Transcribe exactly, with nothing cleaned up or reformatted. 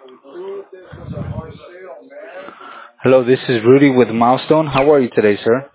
Hello, this is Rudy with Milestone. How are you today, sir?